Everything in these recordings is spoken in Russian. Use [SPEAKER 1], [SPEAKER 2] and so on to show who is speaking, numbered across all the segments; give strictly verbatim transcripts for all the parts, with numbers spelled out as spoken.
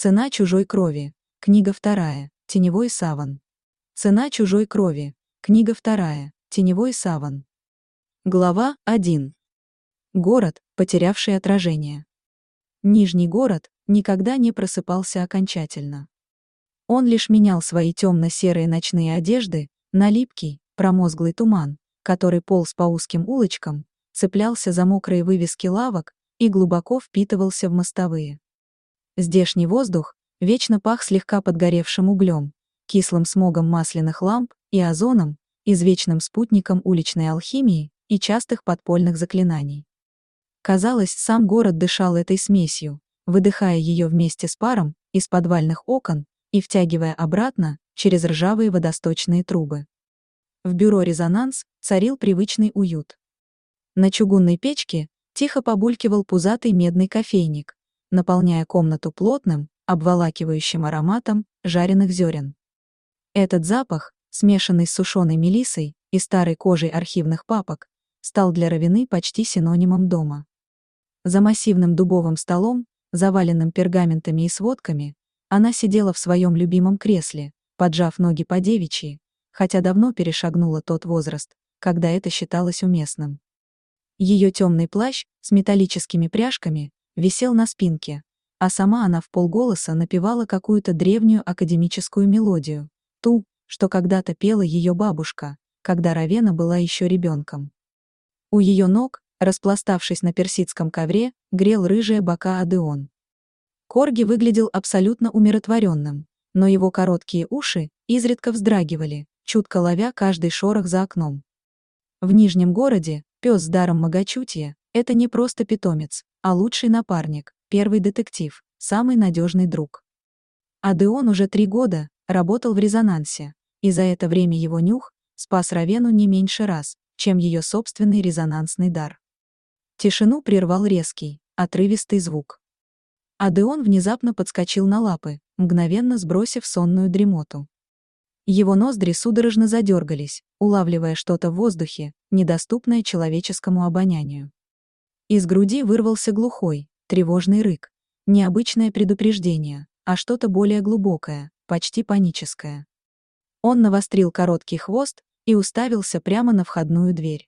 [SPEAKER 1] Цена чужой крови. Книга вторая. Теневой саван. Цена чужой крови. Книга вторая. Теневой саван. Глава один. Город, потерявший отражение. Нижний город никогда не просыпался окончательно. Он лишь менял свои темно-серые ночные одежды на липкий, промозглый туман, который полз по узким улочкам, цеплялся за мокрые вывески лавок и глубоко впитывался в мостовые. Здешний воздух вечно пах слегка подгоревшим углем, кислым смогом масляных ламп и озоном, извечным спутником уличной алхимии и частых подпольных заклинаний. Казалось, сам город дышал этой смесью, выдыхая ее вместе с паром из подвальных окон и втягивая обратно через ржавые водосточные трубы. В бюро «Резонанс» царил привычный уют. На чугунной печке тихо побулькивал пузатый медный кофейник, наполняя комнату плотным, обволакивающим ароматом жареных зерен. Этот запах, смешанный с сушеной мелиссой и старой кожей архивных папок, стал для Равены почти синонимом дома. За массивным дубовым столом, заваленным пергаментами и сводками, она сидела в своем любимом кресле, поджав ноги по девичьи, хотя давно перешагнула тот возраст, когда это считалось уместным. Ее темный плащ с металлическими пряжками висел на спинке, а сама она вполголоса напевала какую-то древнюю академическую мелодию, ту, что когда-то пела ее бабушка, когда Равена была еще ребенком. У ее ног, распластавшись на персидском ковре, грел рыжие бока Адеон. Корги выглядел абсолютно умиротворенным, но его короткие уши изредка вздрагивали, чутко ловя каждый шорох за окном. В Нижнем городе пес с даром многочутья — это не просто питомец, а лучший напарник, первый детектив, самый надежный друг. Адеон уже три года работал в резонансе, и за это время его нюх спас Равену не меньше раз, чем ее собственный резонансный дар. Тишину прервал резкий, отрывистый звук. Адеон внезапно подскочил на лапы, мгновенно сбросив сонную дремоту. Его ноздри судорожно задергались, улавливая что-то в воздухе, недоступное человеческому обонянию. Из груди вырвался глухой, тревожный рык. Необычное предупреждение, а что-то более глубокое, почти паническое. Он навострил короткий хвост и уставился прямо на входную дверь.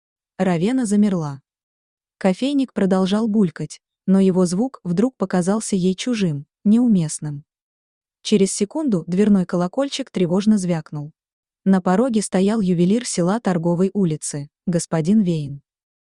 [SPEAKER 1] Равена замерла. Кофейник продолжал булькать, но его звук вдруг показался ей чужим, неуместным. Через секунду дверной колокольчик тревожно звякнул. На пороге стоял ювелир села Торговой улицы, господин Вейн.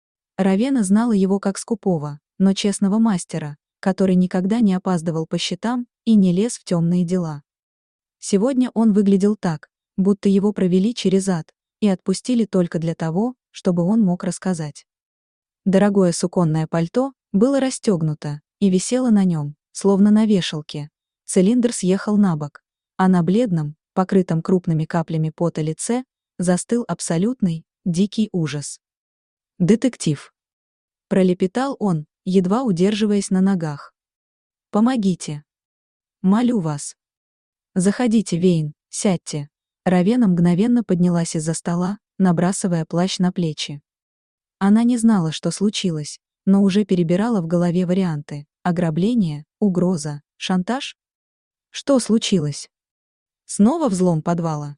[SPEAKER 1] Равена знала его как скупого, но честного мастера, который никогда не опаздывал по счетам и не лез в темные дела. Сегодня он выглядел так, будто его провели через ад и отпустили только для того, чтобы он мог рассказать. Дорогое суконное пальто было расстегнуто и висело на нем, словно на вешалке. Цилиндр съехал на бок, а на бледном, покрытом крупными каплями пота лице, застыл абсолютный, дикий ужас. «Детектив!» — пролепетал он, едва удерживаясь на ногах. «Помогите! Молю вас! Заходите, Вейн, сядьте!» Равена мгновенно поднялась из-за стола, набрасывая плащ на плечи. Она не знала, что случилось, но уже перебирала в голове варианты: ограбление, угроза, шантаж. Что случилось? Снова взлом подвала?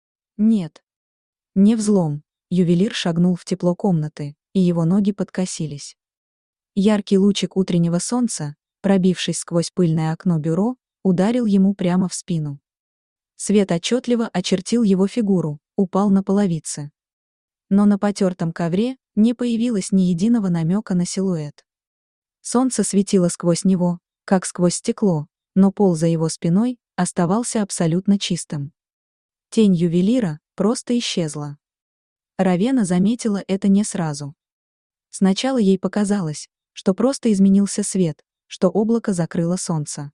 [SPEAKER 1] Нет. Не взлом. Ювелир шагнул в тепло комнаты, и его ноги подкосились. Яркий лучик утреннего солнца, пробившись сквозь пыльное окно бюро, ударил ему прямо в спину. Свет отчетливо очертил его фигуру, упал на половицы. Но на потертом ковре не появилось ни единого намека на силуэт. Солнце светило сквозь него, как сквозь стекло, но пол за его спиной оставался абсолютно чистым. Тень ювелира просто исчезла. Равена заметила это не сразу. Сначала ей показалось, что просто изменился свет, что облако закрыло солнце.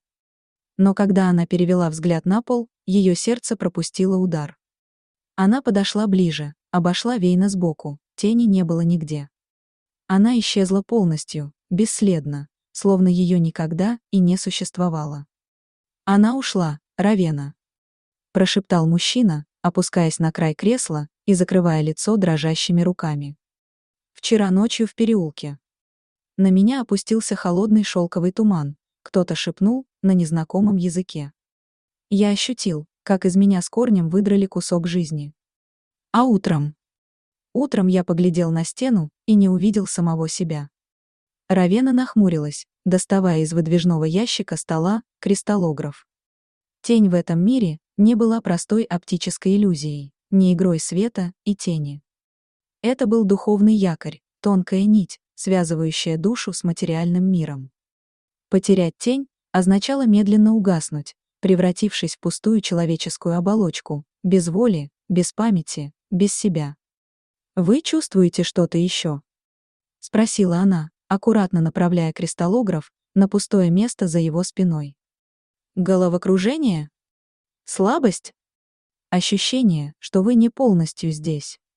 [SPEAKER 1] Но когда она перевела взгляд на пол, ее сердце пропустило удар. Она подошла ближе, обошла Вейна сбоку, тени не было нигде. Она исчезла полностью, бесследно, словно ее никогда и не существовало. «Она ушла, Равена», — прошептал мужчина, опускаясь на край кресла и закрывая лицо дрожащими руками. «Вчера ночью в переулке. На меня опустился холодный шелковый туман, кто-то шепнул на незнакомом языке. Я ощутил, как из меня с корнем выдрали кусок жизни. А утром? Утром я поглядел на стену и не увидел самого себя. Равена нахмурилась, доставая из выдвижного ящика стола кристаллограф. Тень в этом мире не была простой оптической иллюзией, не игрой света и тени. Это был духовный якорь, тонкая нить, связывающая душу с материальным миром. Потерять тень означало медленно угаснуть, превратившись в пустую человеческую оболочку, без воли, без памяти, без себя. «Вы чувствуете что-то еще?» — спросила она, аккуратно направляя кристаллограф на пустое место за его спиной. «Головокружение? Слабость? Ощущение, что вы не полностью здесь?»